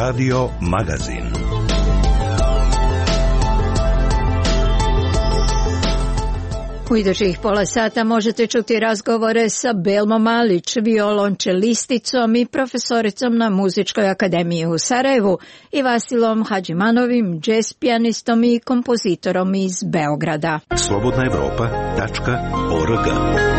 Radio Magazin. U idućih pola sata možete čuti razgovore sa Belmom Malić, violončelisticom i profesoricom na Muzičkoj akademiji u Sarajevu, i Vasilom Hadžimanovim, džez pijanistom i kompozitorom iz Beograda. slobodnaevropa.org.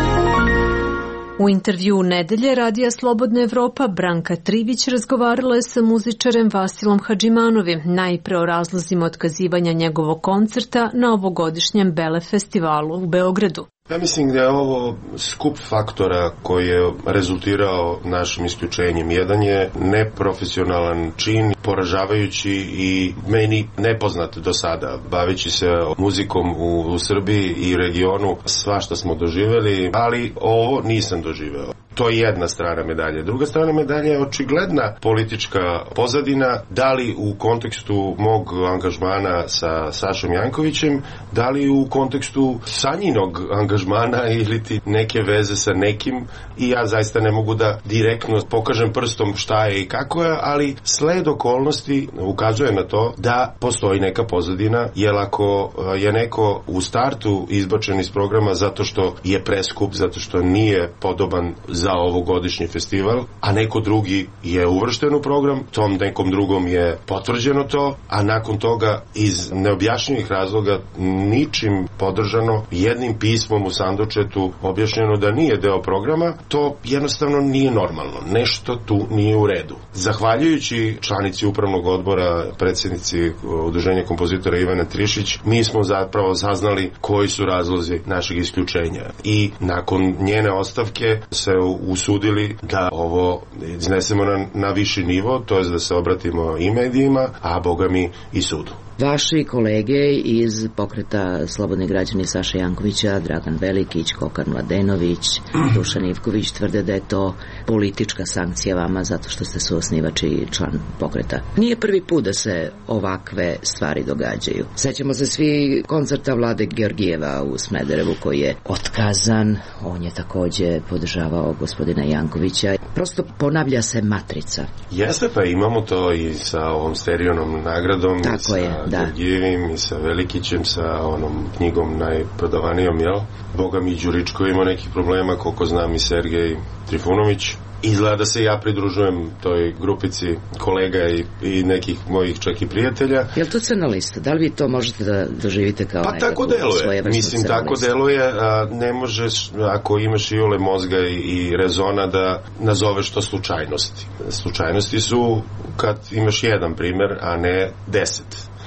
U intervju nedelje Radija Slobodna Evropa Branka Trivić razgovarala je sa muzičarem Vasilom Hadžimanovim, najpre o razlozima otkazivanja njegovog koncerta na ovogodišnjem Bele festivalu u Beogradu. Ja mislim da je ovo skup faktora koji je rezultirao našim isključenjem. Jedan je neprofesionalan čin, poražavajući i meni nepoznat do sada. Baveći se muzikom u Srbiji i regionu, svašta smo doživjeli, ali ovo nisam doživeo. To je jedna strana medalje. Druga strana medalje je očigledna politička pozadina, da li u kontekstu mog angažmana sa Sašom Jankovićem, da li u kontekstu Sanjinog angažmana ili ti neke veze sa nekim, i ja zaista ne mogu da direktno pokažem prstom šta je i kako je, ali sled okolnosti ukazuje na to da postoji neka pozadina, jer ako je neko u startu izbačen iz programa zato što je preskup, zato što nije podoban za ovogodišnji festival, a neko drugi je uvršten u program, tom nekom drugom je potvrđeno to, a nakon toga iz neobjašnjivih razloga, ničim podržano, jednim pismom u sandučetu objašnjeno da nije deo programa, to jednostavno nije normalno. Nešto tu nije u redu. Zahvaljujući članici upravnog odbora, predsjednici Udruženja kompozitora Ivane Trišić, mi smo zapravo saznali koji su razlozi našeg isključenja. I nakon njene ostavke se usudili da ovo iznesemo na viši nivo, to je da se obratimo i medijima, a boga mi i sudu. Vaši kolege iz pokreta Slobodni građani Saša Jankovića, Dragan Velikić, Kokar Mladenović, Dušan Ivković tvrde da je to politička sankcija vama zato što ste suosnivač i član pokreta. Nije prvi put da se ovakve stvari događaju. Sećamo se svi koncerta Vlade Georgijeva u Smederevu koji je otkazan. On je takođe podržavao gospodina Jankovića. Prosto ponavlja se matrica. Jeste, pa imamo to i sa ovom Sterionom nagradom. Tako je. Georgijevim i sa Velikićem, sa onom knjigom najprodavanijom, jel? Boga mi Đuričko ima nekih problema, koliko znam i Sergej Trifunović. Izgleda da se ja pridružujem toj grupici kolega i nekih mojih čak i prijatelja. Je li to crna lista? Da li vi to možete da doživite kao pa tako deluje. Mislim, tako deluje. Ne možeš, ako imaš iole mozga i rezona, da nazoveš to slučajnosti. Slučajnosti su kad imaš jedan primer, a ne 10.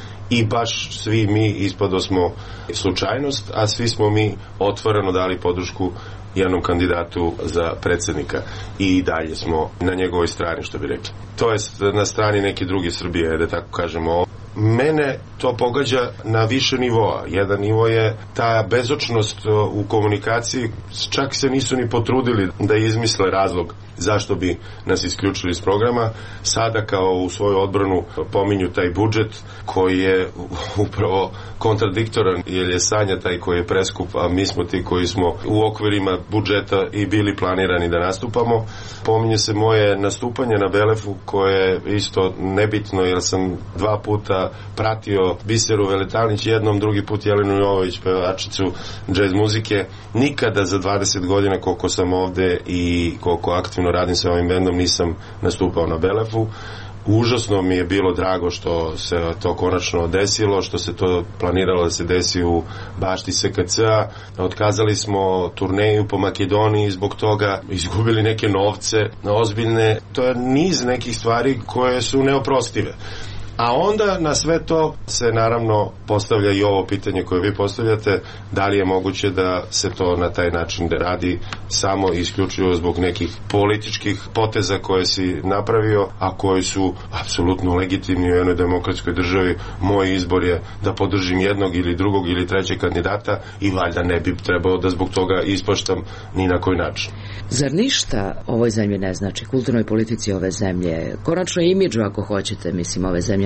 I baš svi mi ispado smo slučajnost, a svi smo mi otvoreno dali podršku jednom kandidatu za predsjednika i dalje smo na njegovoj strani, što bi rekli. To je na strani neke druge Srbije, da tako kažemo. Mene to pogađa na više nivoa. Jedan nivo je ta bezočnost u komunikaciji, čak se nisu ni potrudili da izmisle razlog zašto bi nas isključili iz programa. Sada kao u svoju odbranu pominju taj budžet koji je upravo kontradiktoran, jer je Sanja taj koji je preskup, a mi smo ti koji smo u okvirima budžeta i bili planirani da nastupamo. Pominje se moje nastupanje na Belefu, koje je isto nebitno, jer sam 2 puta pratio Biseru Veletalnić, jednom, drugi put Jelenu Jovović, pevačicu džez muzike. Nikada za 20 godina koliko sam ovde i koliko aktivno radim sa ovim bendom nisam nastupao na Belefu. Užasno mi je bilo drago što se to konačno desilo, što se to planiralo da se desi u bašti SKC-a. Otkazali smo turneju po Makedoniji zbog toga, izgubili neke novce ozbiljne. To je niz nekih stvari koje su neoprostive. A onda na sve to se naravno postavlja i ovo pitanje koje vi postavljate, da li je moguće da se to na taj način radi samo isključivo zbog nekih političkih poteza koje si napravio, a koji su apsolutno legitimni u jednoj demokratskoj državi. Moj izbor je da podržim jednog ili drugog ili trećeg kandidata i valjda ne bi trebao da zbog toga ispaštam ni na koji način. Zar ništa ovoj zemlji ne znači, kulturnoj politici ove zemlje, konačno imidžu ako hoćete, mislim, ove zemlje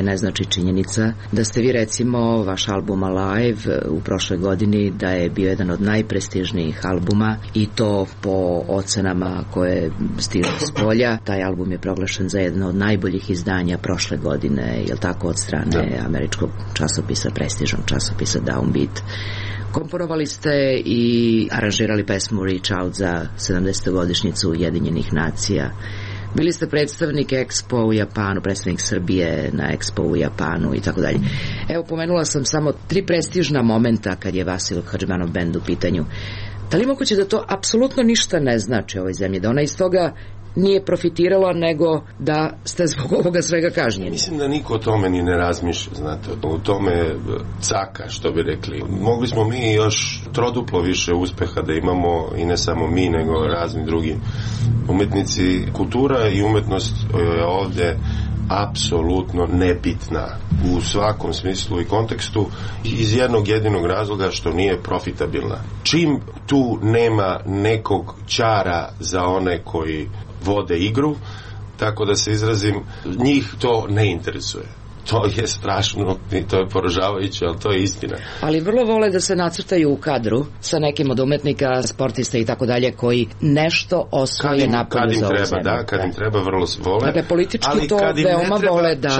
ne znači činjenica da ste vi recimo vaš album Alive u prošloj godini da je bio jedan od najprestižnijih albuma i to po ocenama koje stižu s polja. Taj album je proglašen za jedan od najboljih izdanja prošle godine, je li tako, od strane američkog časopisa, prestižnog časopisa Downbeat. Komponovali ste i aranžirali pesmu Reach Out za 70. godišnjicu Ujedinjenih nacija. Bili ste predstavnik Expo u Japanu, predstavnik Srbije na Expo u Japanu i tako dalje. Evo, pomenula sam samo 3 prestižna momenta kad je Vasil Hadžimanov bend u pitanju. Da li moguće da to apsolutno ništa ne znači ovoj zemlji, da ona iz toga nije profitirala, nego da ste zbog ovoga svega kažnjeni? Mislim da niko o tome ni ne razmišlja, znate, u tome caka, što bi rekli. Mogli smo mi još troduplo više uspeha da imamo, i ne samo mi, nego razni drugi umetnici. Kultura i umetnost je ovdje apsolutno nebitna u svakom smislu i kontekstu, iz jednog jedinog razloga što nije profitabilna. Čim tu nema nekog ćara za one koji vode igru, tako da se izrazim, njih to ne interesuje. To je strašno i to je poražavajuće, ali to je istina. Ali vrlo vole da se nacrtaju u kadru sa nekim od umetnika, sportista i tako dalje, koji nešto osvoje napolju za ovu zemlju. Kad im treba, vrlo vole. Dakle, politički to veoma vole da...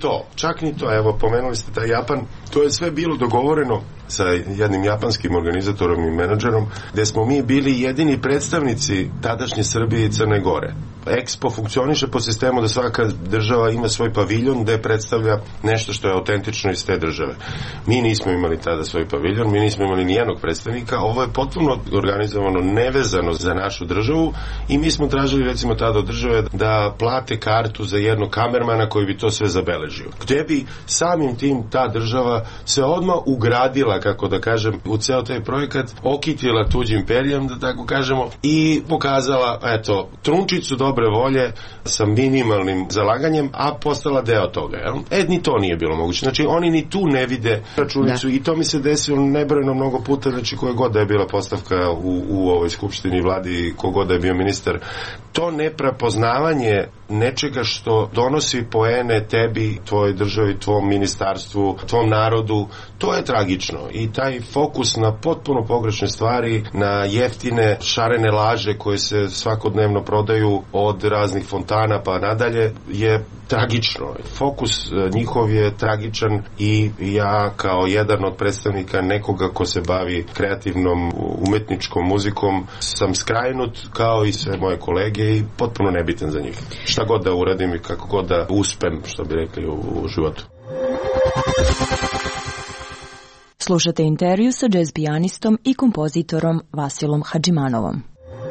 Čak ni to, evo, pomenuli ste taj Japan, to je sve bilo dogovoreno sa jednim japanskim organizatorom i menadžerom, gde smo mi bili jedini predstavnici tadašnje Srbije i Crne Gore. Expo funkcioniše po sistemu da svaka država ima svoj paviljon gde predstavlja nešto što je autentično iz te države. Mi nismo imali tada svoj paviljon, mi nismo imali nijednog predstavnika, ovo je potpuno organizovano nevezano za našu državu i mi smo tražili recimo tada od države da plate kartu za jednog kamermana koji bi to sve zabeležio. Gde bi samim tim ta država se odmah ugradila, kako da kažem, u ceo taj projekat, okitila tuđim imperijom, da tako kažemo, i pokazala, eto, trunčicu dobre volje sa minimalnim zalaganjem, a postala deo toga. Ni to nije bilo moguće. Znači, oni ni tu ne vide računicu i to mi se desilo nebrojeno mnogo puta, znači koje god da je bila postavka u ovoj skupštini, vladi, kogod da je bio ministar. To neprepoznavanje nečega što donosi poene tebi, tvojoj državi, tvom ministarstvu, tvom narodu, to je tragično. I taj fokus na potpuno pogrešne stvari, na jeftine, šarene laže koje se svakodnevno prodaju od raznih fontana pa nadalje, je tragično. Fokus njihov je tragičan i ja kao jedan od predstavnika nekoga ko se bavi kreativnom umetničkom muzikom sam skrajnut kao i sve moje kolege i potpuno nebitan za njih. Šta god da uradim i kako god da uspem, što bi rekli, u životu. Slušate intervju sa džez pijanistom i kompozitorom Vasilom Hadžimanovom.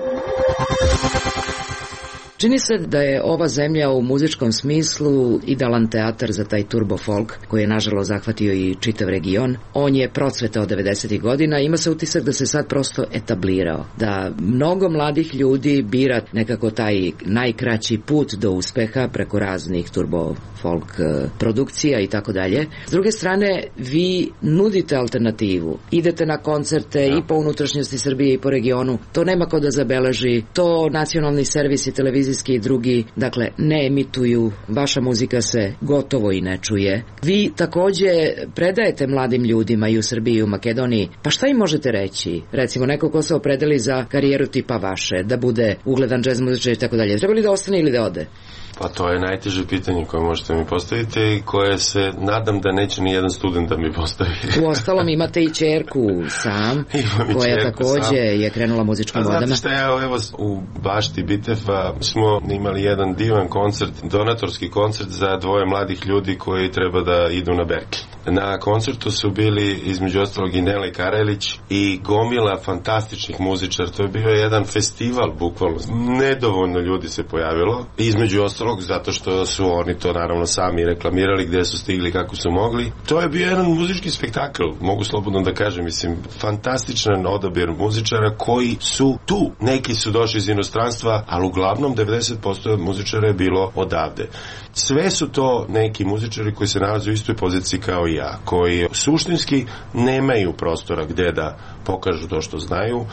Čini se da je ova zemlja u muzičkom smislu idealan teatar za taj turbo folk koji je nažalost zahvatio i čitav region. On je procvetao 90. godina, ima se utisak da se sad prosto etablirao, da mnogo mladih ljudi bira nekako taj najkraći put do uspeha preko raznih turbo folk produkcija i tako dalje. S druge strane, vi nudite alternativu, idete na koncerte i po unutrašnjosti Srbije i po regionu, to nema ko da zabeleži, to nacionalni servisi, televizijski i drugi, dakle, ne emituju, vaša muzika se gotovo i ne čuje. Vi takođe predajete mladim ljudima i u Srbiji i u Makedoniji, pa šta im možete reći? Recimo, neko ko se opredeli za karijeru tipa vaše, da bude ugledan džez muzičar i tako dalje, treba li da ostane ili da ode? Pa to je najteže pitanje koje možete mi postaviti i koje se nadam da neće ni jedan student da mi postavi. Uostalom imate i ćerku sam, koja takođe je krenula muzičkom vodama. Znate šta, evo u bašti Bitefa smo imali jedan divan koncert, donatorski koncert za dvoje mladih ljudi koji treba da idu na Berkeley. Na koncertu su bili između ostalog i Nele Karelić i gomila fantastičnih muzičara. To je bio jedan festival, bukvalno. Nedovoljno ljudi se pojavilo. Između ostalog, zato što su oni to naravno sami reklamirali, gde su stigli, kako su mogli. To je bio jedan muzički spektakl, mogu slobodno da kažem, mislim, fantastičan odabir muzičara koji su tu. Neki su došli iz inostranstva, ali uglavnom 90% muzičara je bilo odavde. Sve su to neki muzičari koji se nalaze u istoj poziciji kao i ja, koji suštinski nemaju prostora gde da pokažu to što znaju.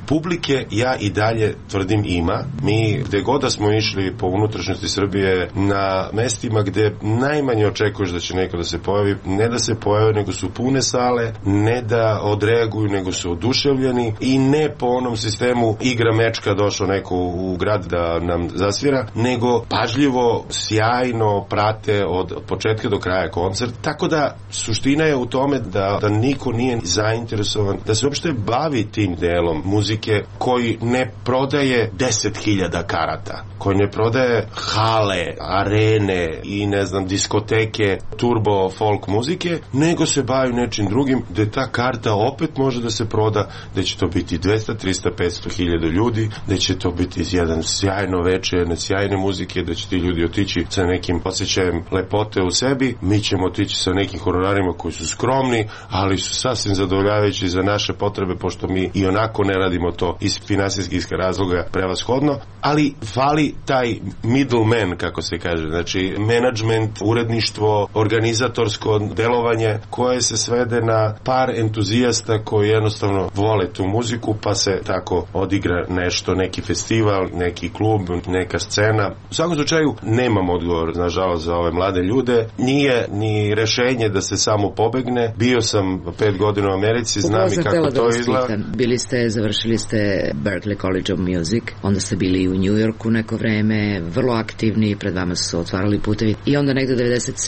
publike ja i dalje tvrdim ima. Mi gde god da smo išli po unutrašnjosti Srbije, na mestima gde najmanje očekuješ da će neko da se pojavi, ne da se pojave, nego su pune sale, ne da odreaguju, nego su oduševljeni i ne po onom sistemu igra mečka, došao neko u grad da nam zasvira, nego pažljivo, sjajno prate od početka do kraja koncert. Tako da suština je u tome da niko nije zainteresovan da se uopšte bavi tim delom muzike koji ne prodaje 10.000 karata, koji ne prodaje hale, arene i ne znam diskoteke turbo folk muzike, nego se bavi nečim drugim gde ta karta opet može da se proda, da će to biti 200, 300, 500.000 ljudi, da će to biti jedan sjajno veče, jedne sjajne muzike, da će ti ljudi otići sa nekim osjećajem lepote u sebi, mi ćemo otići sa nekim honorarima koji su skromni, ali su sasvim zadovoljavajući za naše potrebe, pošto mi i onako ne radimo to iz finansijskih razloga prevashodno, ali fali taj middleman, kako se kaže, znači menadžment, uredništvo, organizatorsko delovanje koje se svede na par entuzijasta koji jednostavno vole tu muziku, pa se tako odigra nešto, neki festival, neki klub, neka scena. U svakom slučaju nemam odgovor, nažalost, za ove mlade ljude. Nije ni rešenje da se samo pobegne. Bio sam 5 godina u Americi, znam i kako to izgleda. Završili ste Berklee College of Music, onda ste bili u New Yorku neko vreme, vrlo aktivni, pred vama su se otvarali putevi i onda negde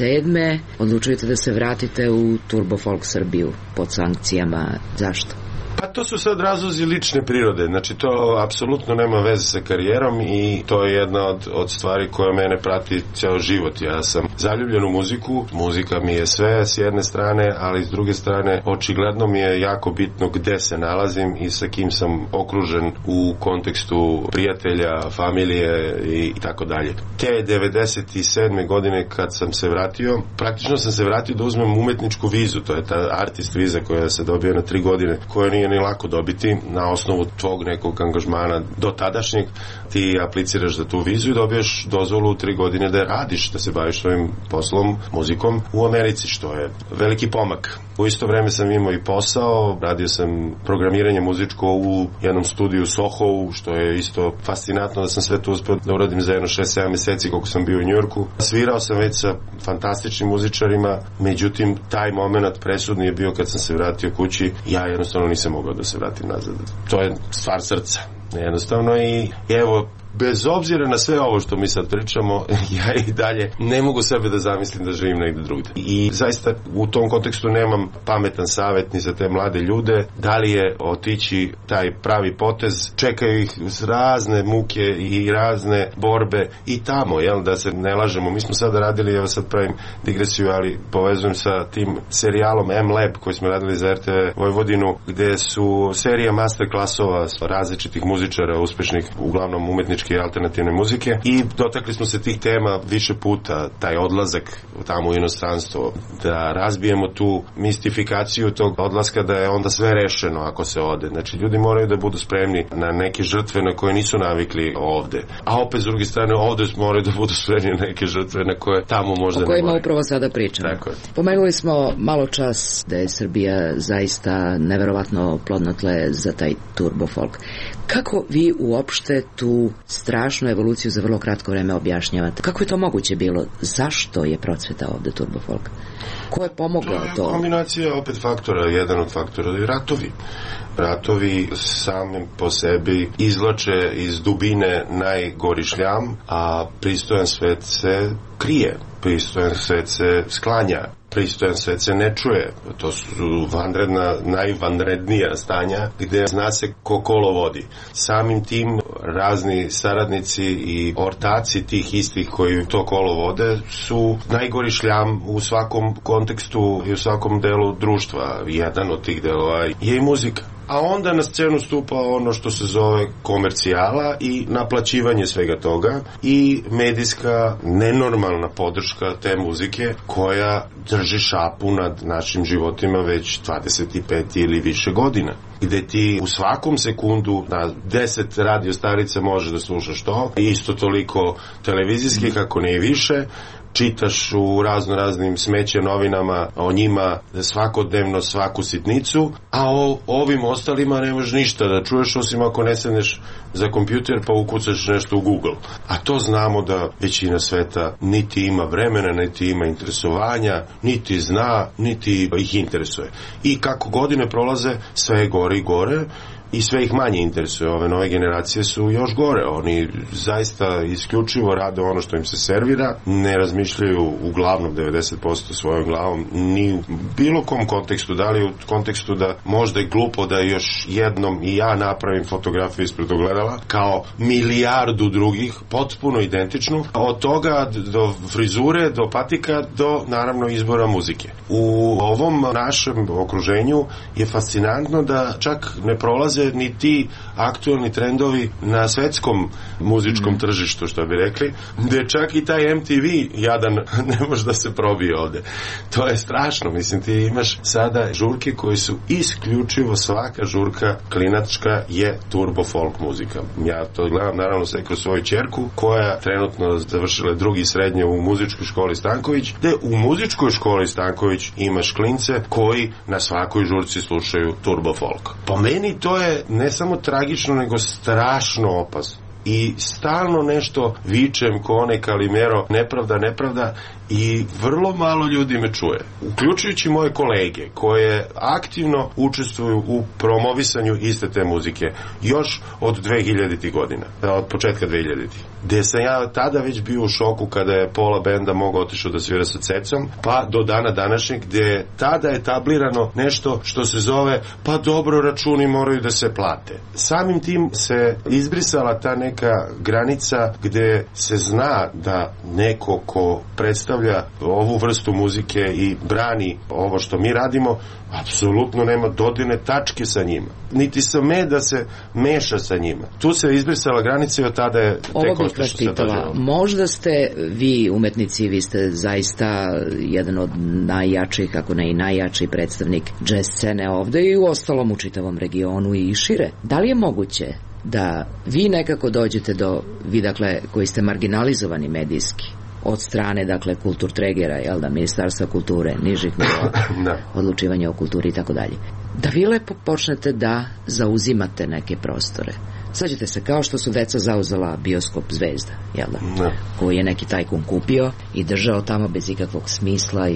97. odlučujete da se vratite u Turbo Folk Srbiju pod sankcijama. Zašto? Pa to su sad razlozi lične prirode, znači to apsolutno nema veze sa karijerom i to je jedna od stvari koja mene prati ceo život. Ja sam zaljubljen u muziku, muzika mi je sve s jedne strane, ali s druge strane očigledno mi je jako bitno gde se nalazim i sa kim sam okružen u kontekstu prijatelja, familije i tako dalje. Te 97. godine kad sam se vratio, praktično sam se vratio da uzmem umetničku vizu, to je ta artist viza koja se dobija na 3 godine, koja nije ni lako dobiti na osnovu tvog nekog angažmana do tadašnjeg. Ti apliciraš za tu vizu i dobiješ dozvolu 3 godine da radiš, da se baviš svojim poslom, muzikom u Americi, što je veliki pomak. U isto vreme sam imao i posao, radio sam programiranje muzičko u jednom studiju Soho, što je isto fascinantno da sam sve to uspeo da uradim za jedno 6-7 meseci koliko sam bio u Njujorku. Svirao sam već sa fantastičnim muzičarima, međutim taj moment presudni je bio kad sam se vratio kući, ja jednostavno nisam mogao da se vratim nazad. To je stvar srca, jednostavno, i evo, bez obzira na sve ovo što mi sad pričamo, ja i dalje ne mogu sebe da zamislim da živim negde drugde. I zaista u tom kontekstu nemam pametan savjet ni za te mlade ljude, da li je otići taj pravi potez, čekaju ih razne muke i razne borbe i tamo, jel, da se ne lažemo. Mi smo sada radili, evo sad pravim digresiju, ali povezujem sa tim serijalom M-Lab koji smo radili za RTV Vojvodinu, gde su serija master klasova različitih muzičara uspešnih, uglavnom umetnički alternativne muzike, i dotakli smo se tih tema više puta, taj odlazak tamo u inostranstvo, da razbijemo tu mistifikaciju tog odlaska, da je onda sve rešeno ako se ode. Znači, ljudi moraju da budu spremni na neke žrtve na koje nisu navikli ovde. A opet, s druge strane, ovde moraju da budu spremni na neke žrtve na koje tamo možda ne moraju. O kojima upravo sada pričamo. Tako je. Pomenuli smo malo čas da je Srbija zaista neverovatno plodno tle za taj turbo folk. Kako vi uopšte tu strašnu evoluciju za vrlo kratko vreme objašnjavate? Kako je to moguće bilo? Zašto je procvetao ovde turbo folk? Ko je pomogao to? Kombinacija opet faktora, jedan od faktora je ratovi. Ratovi samim po sebi izvlače iz dubine najgori šljam, a pristojan svet se krije, pristojan svet se sklanja, pristojan svet se ne čuje. To su vanredna, najvanrednija stanja gde zna se ko kolo vodi. Samim tim razni saradnici i ortaci tih istih koji to kolo vode su najgori šljam u svakom kontekstu i u svakom delu društva. Jedan od tih delova je i muzika. A onda na scenu stupa ono što se zove komercijala i naplaćivanje svega toga i medijska nenormalna podrška te muzike koja drži šapu nad našim životima već 25 ili više godina. gde ti u svakom sekundu na 10 radio starica može da slušaš to, isto toliko televizijskih, ako ne i više, čitaš u raznim smeće novinama o njima svakodnevno svaku sitnicu, a o ovim ostalima ne možeš ništa da čuješ, osim ako ne sedneš za kompjuter pa ukucaš nešto u Google. A to znamo da većina sveta niti ima vremena, niti ima interesovanja, niti zna, niti ih interesuje. I kako godine prolaze, sve je gore i gore, i sve ih manje interesuje. Ove nove generacije su još gore. Oni zaista isključivo rade ono što im se servira, ne razmišljaju uglavnom 90% svojom glavom ni u bilo kom kontekstu, da li u kontekstu da možda je glupo da još jednom i ja napravim fotografiju ispred ogledala kao milijardu drugih, potpuno identičnu, od toga do frizure, do patika, do naravno izbora muzike. U ovom našem okruženju je fascinantno da čak ne prolaze ni ti aktualni trendovi na svetskom muzičkom tržištu, što bi rekli, gde čak i taj MTV jadan ne može da se probije ovde. To je strašno, mislim, ti imaš sada žurke koji su isključivo, svaka žurka klinačka je turbo folk muzika. Ja to gledam naravno sve kroz svoju ćerku, koja trenutno završila drugi srednje u muzičkoj školi Stanković, gde u muzičkoj školi Stanković imaš klince koji na svakoj žurci slušaju turbo folk. Po meni to je ne samo tragično, nego strašno opasno. I stalno nešto vičem ko onaj Kalimero, nepravda, i vrlo malo ljudi me čuje. Uključujući moje kolege koje aktivno učestvuju u promovisanju iste te muzike još od 2000. godina, od početka 2000. Gde sam ja tada već bio u šoku kada je pola benda mogao otišao da svira sa Cecom, pa do dana današnjeg gde tada je etablirano nešto što se zove pa dobro, računi moraju da se plate. Samim tim se izbrisala ta neka granica gde se zna da neko ko predstavlja ovu vrstu muzike i brani ovo što mi radimo, apsolutno nema dodirne tačke sa njima. Niti sme da se meša sa njima. Tu se izbrisala granica i od tada je tek ošto što se dođe. Možda ste vi umetnici, vi ste zaista jedan od najjačih, ako ne i najjači predstavnik džez scene ovde i u ostalom u čitavom regionu i šire. Da li je moguće da vi nekako dođete do, vi dakle koji ste marginalizovani medijski od strane, dakle, kulturtregera, jel da, Ministarstva kulture, nižih nivoa, odlučivanja o kulturi i tako dalje, da vi lepo počnete da zauzimate neke prostore. Svađate se, kao što su deca zauzela bioskop Zvezda, jel da, koji je neki tajkun kupio i držao tamo bez ikakvog smisla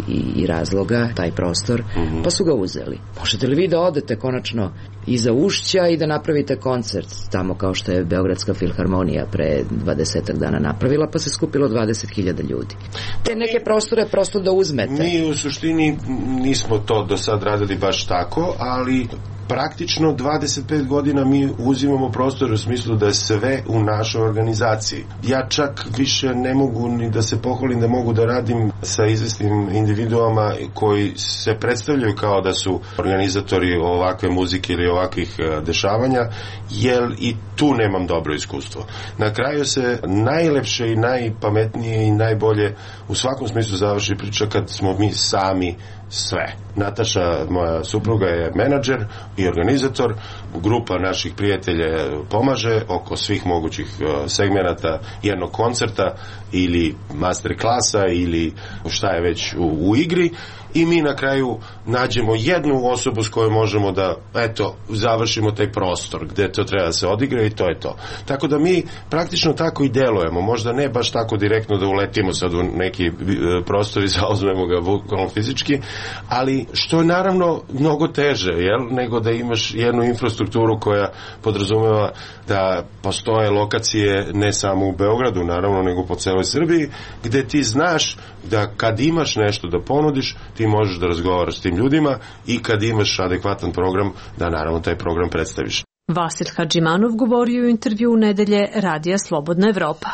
i razloga, taj prostor, pa su ga uzeli. Možete li vi da odete konačno iza ušća i da napravite koncert tamo kao što je Beogradska filharmonija pre 20 dana napravila, pa se skupilo 20.000 ljudi. Te neke prostore prosto da uzmete. Mi u suštini nismo to do sad radili baš tako, ali praktično 25 godina mi uzimamo prostor u smislu da je sve u našoj organizaciji. Ja čak više ne mogu ni da se pohvalim da mogu da radim sa izvesnim individuama koji se predstavljaju kao da su organizatori ovakve muzike ili ovakvih dešavanja, jer i tu nemam dobro iskustvo. Na kraju se najlepše i najpametnije i najbolje u svakom smislu završi priča kad smo mi sami sve. Nataša, moja supruga, je menadžer i organizator, grupa naših prijatelja pomaže oko svih mogućih segmenata jednog koncerta ili master klasa ili šta je već u igri, i mi na kraju nađemo jednu osobu s kojoj možemo da, eto, završimo taj prostor gde to treba da se odigra i to je to. Tako da mi praktično tako i delujemo, možda ne baš tako direktno da uletimo sad u neki prostor i zauzmemo ga bukvalno fizički, ali što je naravno mnogo teže, jel, nego da imaš jednu infrastrukturu koja podrazumeva da postoje lokacije ne samo u Beogradu, naravno, nego po celoj Srbiji, gde ti znaš da kad imaš nešto da ponudiš, ti možeš da razgovaraš s tim ljudima i kad imaš adekvatan program, da naravno taj program predstaviš. Vasil Hadžimanov govorio u intervju nedelje Radija Slobodna Evropa.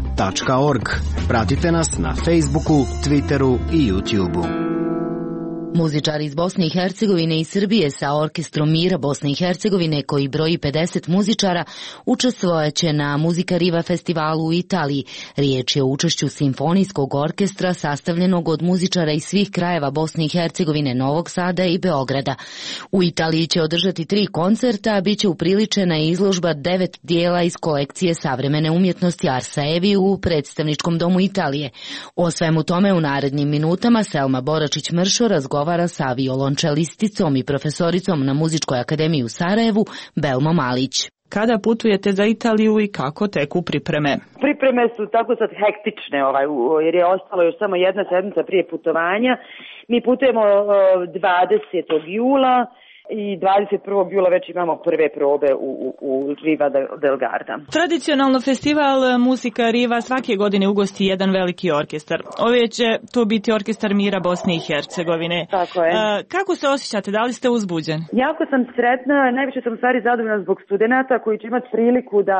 slobodnaevropa.org. Pratite nas na Facebooku, Twitteru i YouTubeu. Muzičari iz Bosne i Hercegovine i Srbije sa Orkestrom mira Bosne i Hercegovine, koji broji 50 muzičara, učestvojaće na Muzika Riva festivalu u Italiji. Riječ je o učešću simfonijskog orkestra sastavljenog od muzičara iz svih krajeva Bosne i Hercegovine, Novog Sada i Beograda. U Italiji će održati 3 koncerta, a bit će upriličena izložba 9 dijela iz kolekcije savremene umjetnosti Arsa Evi u predstavničkom domu Italije. O svemu tome u narednim minutama Selma Boračić-Mršo razgovara sa violončelisticom i profesoricom na Muzičkoj akademiji u Sarajevu, Belmo Malić. Kada putujete za Italiju i kako teku pripreme? Pripreme su tako sad hektične, jer je ostalo još samo jedna sedmica prije putovanja. Mi putujemo 20. jula i 21. jula već imamo prve probe u Riva del Garda. Tradicionalno festival Muzika Riva svake godine ugosti jedan veliki orkestar. Ove će to biti Orkestar mira Bosne i Hercegovine. Tako je. Kako se osjećate? Da li ste uzbuđeni? Jako sam sretna, najviše sam stvari zadovoljna zbog studenata koji će imati priliku da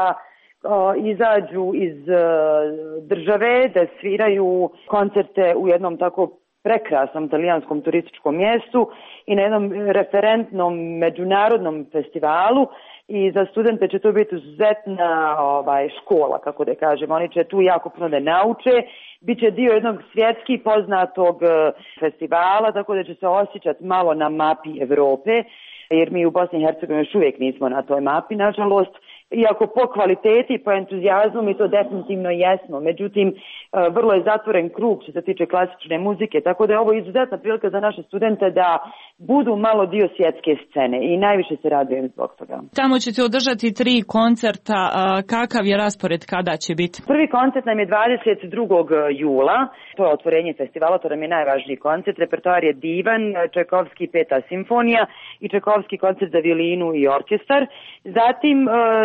izađu iz države, da sviraju koncerte u jednom tako prekrasnom talijanskom turističkom mjestu i na jednom referentnom međunarodnom festivalu, i za studente će to biti izuzetna škola, kako da kažem. Oni će tu jako puno da nauče, bit će dio jednog svjetski poznatog festivala, tako da će se osjećati malo na mapi Evrope, jer mi u Bosni i Hercegovini još uvijek nismo na toj mapi, nažalost. Iako po kvaliteti i po entuzijazmu mi to definitivno jesmo. Međutim, vrlo je zatvoren krug što se tiče klasične muzike, tako da je ovo izuzetna prilika za naše studente da budu malo dio svjetske scene i najviše se radujem zbog toga. Tamo ćete održati 3 koncerta. Kakav je raspored, kada će biti? Prvi koncert nam je 22. jula. To je otvorenje festivala, to nam je najvažniji koncert. Repertoar je divan, Čajkovski 5. simfonija i Čajkovski koncert za violinu i orkestar. Zatim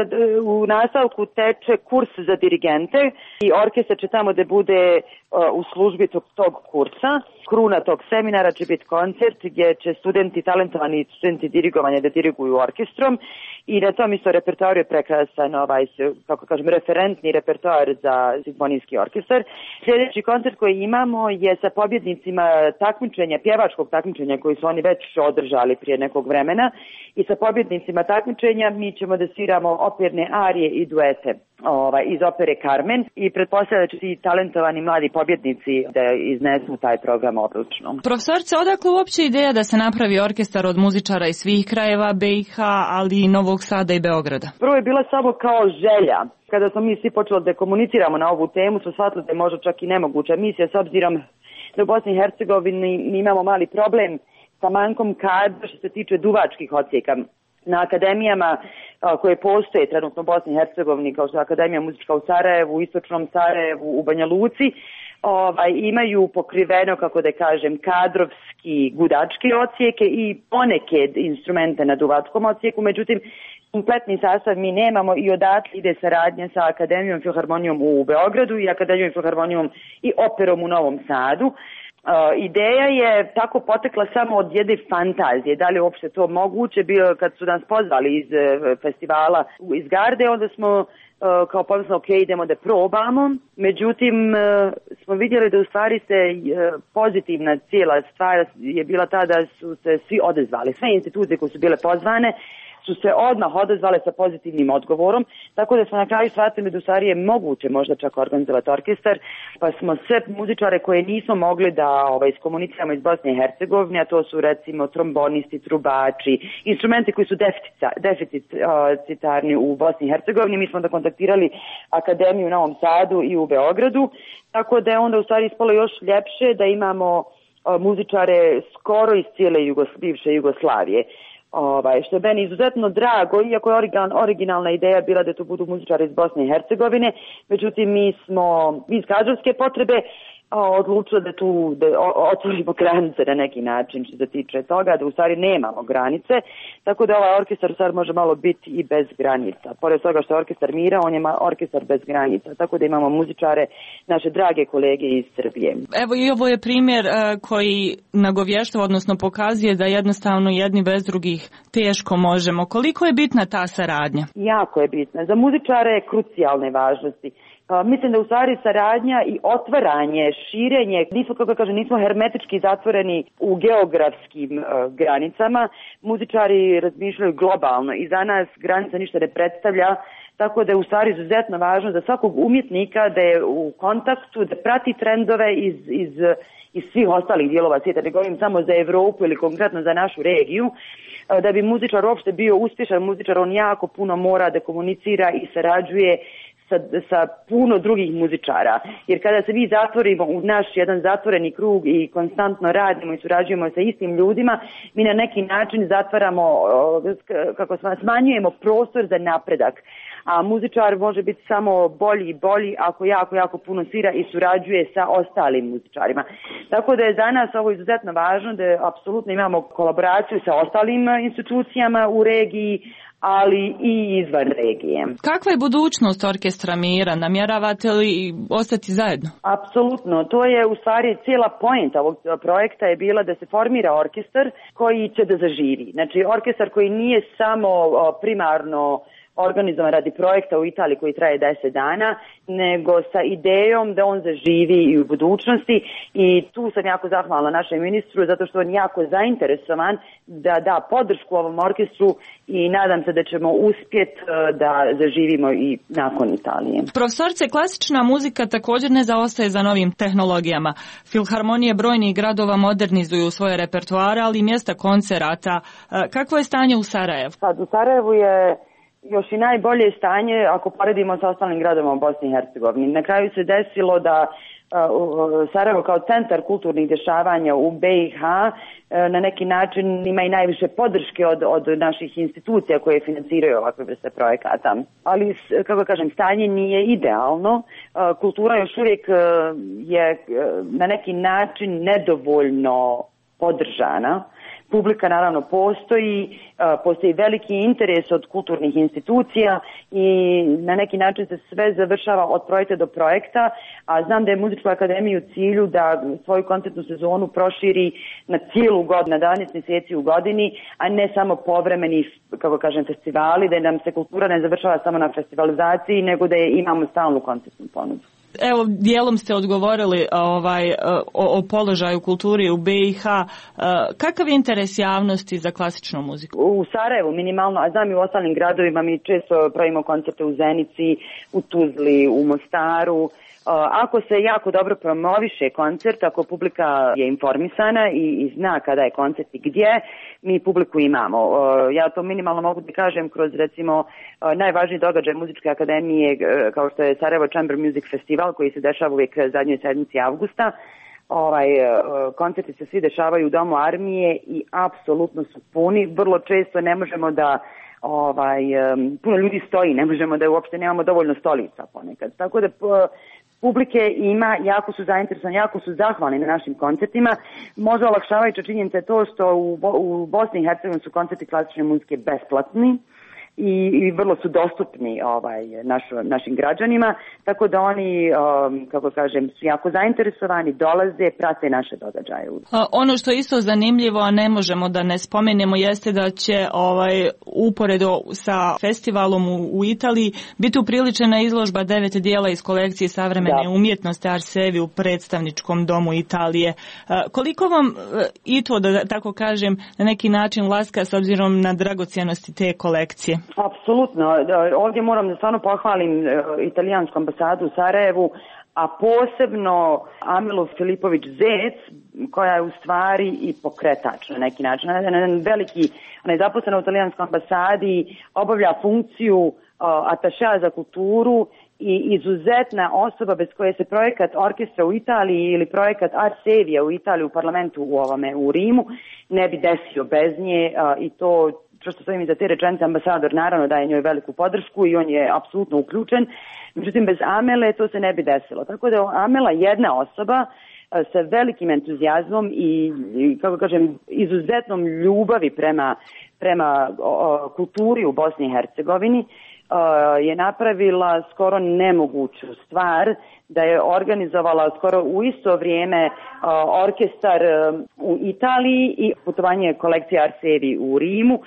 u nastavku teče kurs za dirigente i orkestar će tamo da bude u službi tog kursa. Kruna tog seminara će biti koncert gdje će talentovani studenti dirigovanja da diriguju orkestrom, i na tom isto repertoaru je prekrasan referentni repertoar za simfonijski orkestar. Sljedeći koncert koji imamo je sa pobjednicima pjevačkog takmičenja koji su oni već održali prije nekog vremena, i sa pobjednicima takmičenja mi ćemo da sviramo operne arije i duete iz opere Carmen, i pretpostavljam da će ti talentovani mladi pobjednici da iznesu taj program odlično. Profesorice, odakle uopće ideja da se napravi orkestar od muzičara iz svih krajeva BiH, ali i Novog Sada i Beograda? Prvo je bila samo kao želja. Kada smo mi svi počeli da komuniciramo na ovu temu, smo shvatili da je možda čak i nemoguća misija, s obzirom da u Bosni i Hercegovini imamo mali problem sa manjkom kadra što se tiče duvačkih odsjeka. Na akademijama koje postoje trenutno u Bosni i Hercegovini, kao što je Akademija muzička u Sarajevu, u Istočnom Sarajevu, u Banja Luci, imaju pokriveno, kako da kažem, kadrovski gudačke odsjeke i poneke instrumente na duvačkom odsjeku, međutim kompletni sastav mi nemamo, i odatle ide saradnja sa Akademijom filharmonijom u Beogradu i Akademijom filharmonijom i operom u Novom Sadu. Ideja je tako potekla samo od jedne fantazije, da li je uopšte to moguće. Bio kad su nas pozvali iz festivala iz Garde, onda smo kao pomisli, ok, idemo da probamo. Međutim, smo vidjeli da u stvari se pozitivna cijela stvar je bila ta da su se svi odezvali. Sve institucije koje su bile pozvane su se odmah odezvale sa pozitivnim odgovorom, tako da smo na kraju shvatili da u stvari je moguće možda čak organizovati orkestar, pa smo sve muzičare koje nismo mogli da iskomuniciramo iz Bosne i Hercegovine, a to su recimo trombonisti, trubači, instrumenti koji su deficitarni u Bosni i Hercegovini, mi smo da kontaktirali Akademiju u Novom Sadu i u Beogradu, tako da je onda u stvari ispalo još ljepše da imamo muzičare skoro iz cijele bivše Jugoslavije. Što je meni izuzetno drago, iako je originalna ideja bila da to budu muzičari iz Bosne i Hercegovine, međutim mi smo iz kadrovske potrebe odlučili da tu otvorimo granice na neki način što se tiče toga, da u stvari nemamo granice, tako da ovaj orkestar sad može malo biti i bez granica. Pored toga što je orkestar mira, on je orkestar bez granica, tako da imamo muzičare, naše drage kolege iz Srbije. Evo i ovo je primjer koji nagovještava, odnosno pokazuje da jednostavno jedni bez drugih teško možemo. Koliko je bitna ta saradnja? Jako je bitna. Za muzičare je krucijalne važnosti. Mislim da u stvari saradnja i otvaranje, širenje, nismo hermetički zatvoreni u geografskim granicama. Muzičari razmišljaju globalno i za nas granica ništa ne predstavlja, tako da je u stvari izuzetno važno za svakog umjetnika da je u kontaktu, da prati trendove iz svih ostalih dijelova svijeta, ne govorim samo za Evropu ili konkretno za našu regiju. Da bi muzičar uopšte bio uspješan muzičar, on jako puno mora da komunicira i sarađuje sa puno drugih muzičara. Jer kada se mi zatvorimo u naš jedan zatvoreni krug i konstantno radimo i surađujemo sa istim ljudima, mi na neki način zatvaramo, smanjujemo prostor za napredak. A muzičar može biti samo bolji i bolji ako jako puno svira i surađuje sa ostalim muzičarima. Tako da je za nas ovo izuzetno važno da apsolutno imamo kolaboraciju sa ostalim institucijama u regiji, ali i izvan regije. Kakva je budućnost Orkestra Mira? Namjeravate li ostati zajedno? Apsolutno. To je u stvari cijela poenta ovog projekta je bila da se formira orkestar koji će da zaživi. Znači orkestar koji nije samo primarno organizovan radi projekta u Italiji koji traje 10 dana, nego sa idejom da on zaživi i u budućnosti i tu sam jako zahvalna našem ministru zato što on jako zainteresovan da da podršku ovom orkestru i nadam se da ćemo uspjeti da zaživimo i nakon Italije. Profesorice, klasična muzika također ne zaostaje za novim tehnologijama. Filharmonije brojnih gradova modernizuju svoje repertoare, ali i mjesta koncerata. Kakvo je stanje u Sarajevu? Sad, u Sarajevu je još i najbolje stanje ako poredimo sa ostalim gradovima u Bosni i Hercegovini. Na kraju se desilo da Sarajevo kao centar kulturnih dešavanja u BiH na neki način ima i najviše podrške od naših institucija koje financiraju ovakve vrste projekata. Ali, kako kažem, stanje nije idealno. Kultura još uvijek je na neki način nedovoljno podržana. Publika naravno postoji veliki interes od kulturnih institucija i na neki način se sve završava od projekta do projekta, a znam da je Muzička akademija u cilju da svoju koncertnu sezonu proširi na cijelu godinu, na 12 mjeseci u godini, a ne samo povremeni, kako kažem, festivali, da nam se kultura ne završava samo na festivalizaciji, nego da imamo stalnu koncertnu ponudu. Evo, dijelom ste odgovorili o položaju kulturi u BiH. Kakav je interes javnosti za klasičnu muziku? U Sarajevu minimalno, a znam i u ostalim gradovima, mi često pravimo koncerte u Zenici, u Tuzli, u Mostaru. Ako se jako dobro promoviše koncert, ako publika je informisana i zna kada je koncert i gdje, mi publiku imamo. Ja to minimalno mogu da kažem kroz recimo najvažniji događaj Muzičke akademije kao što je Sarajevo Chamber Music Festival koji se dešava uvijek zadnjoj sedmici avgusta. Koncerti se svi dešavaju u Domu armije i apsolutno su puni. Vrlo često ne možemo da puno ljudi stoji, ne možemo da uopšte nemamo dovoljno stolica ponekad. Tako da publike ima, jako su zainteresovani, jako su zahvalni na našim koncertima. Možda olakšavajuća činjenica je to što u Bosni i Hercegovini su koncerti klasične muzike besplatni i vrlo su dostupni našim građanima, tako da oni, kako kažem, su jako zainteresovani, dolaze, prate naše događaje. Ono što je isto zanimljivo, a ne možemo da ne spomenemo, jeste da će uporedo sa festivalom u Italiji biti upriličena izložba 9 dijela iz kolekcije savremene umjetnosti Arsevi u predstavničkom domu Italije. Koliko vam i to, da tako kažem, na neki način laska s obzirom na dragocjenosti te kolekcije? Apsolutno. Ovdje moram da stvarno pohvalim italijansku ambasadu u Sarajevu, a posebno Amilu Filipović-Zec, koja je u stvari i pokretač na neki način. Ona je zaposlena u italijanskoj ambasadi, obavlja funkciju atašea za kulturu i izuzetna osoba bez koje se projekat orkestra u Italiji ili projekat Arsevija u Italiji u parlamentu u Rimu ne bi desio bez nje i to što stojim iza te rečenice, ambasador naravno daje njoj veliku podršku i on je apsolutno uključen. Međutim, bez Amele to se ne bi desilo. Tako da je Amela jedna osoba sa velikim entuzijazmom i kako kažem, izuzetnom ljubavi prema kulturi u Bosni i Hercegovini je napravila skoro nemoguću stvar da je organizovala skoro u isto vrijeme orkestar u Italiji i putovanje kolekcije Arsevi u Rimu.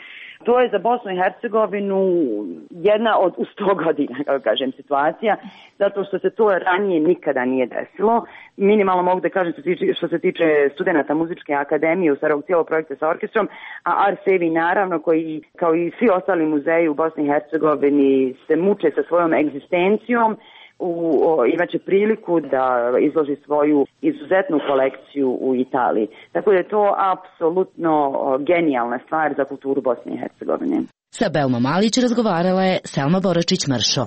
To je za Bosnu i Hercegovinu jedna od u 100 godina, kako kažem, situacija, zato što se to ranije nikada nije desilo. Minimalno mogu da kažem što se tiče studenata muzičke akademije u Sarajevu, cijelog projekta sa orkestrom, a Arsevi naravno, koji kao i svi ostali muzeji u Bosni i Hercegovini se muče sa svojom egzistencijom, imaće priliku da izloži svoju izuzetnu kolekciju u Italiji. Tako da je to apsolutno genijalna stvar za kulturu Bosne i Hercegovine. Sa Belmom Malić razgovarala je Selma Boračić-Mršo.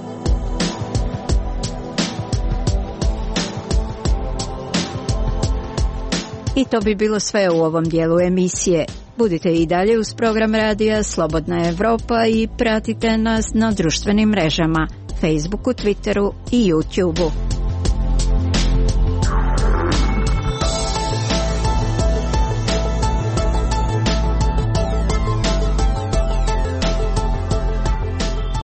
I to bi bilo sve u ovom dijelu emisije. Budite i dalje uz program radija Slobodna Evropa i pratite nas na društvenim mrežama, Facebooku, Twitteru i YouTubeu.